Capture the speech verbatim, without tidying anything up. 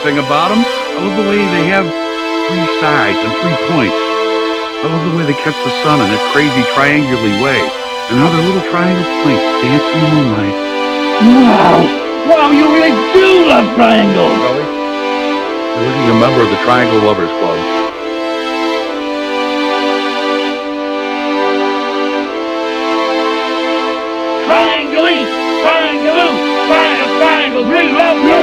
thing about them. I love the way they have three sides and three points. I love the way they catch the sun in a crazy triangular way, and how their little triangle points dance in the moonlight. Wow! Wow, you really do love triangles! Really? You're looking a member of the Triangle Lovers Club. Triangle-y! Triangle-oo! Triangle, triangle, we love you!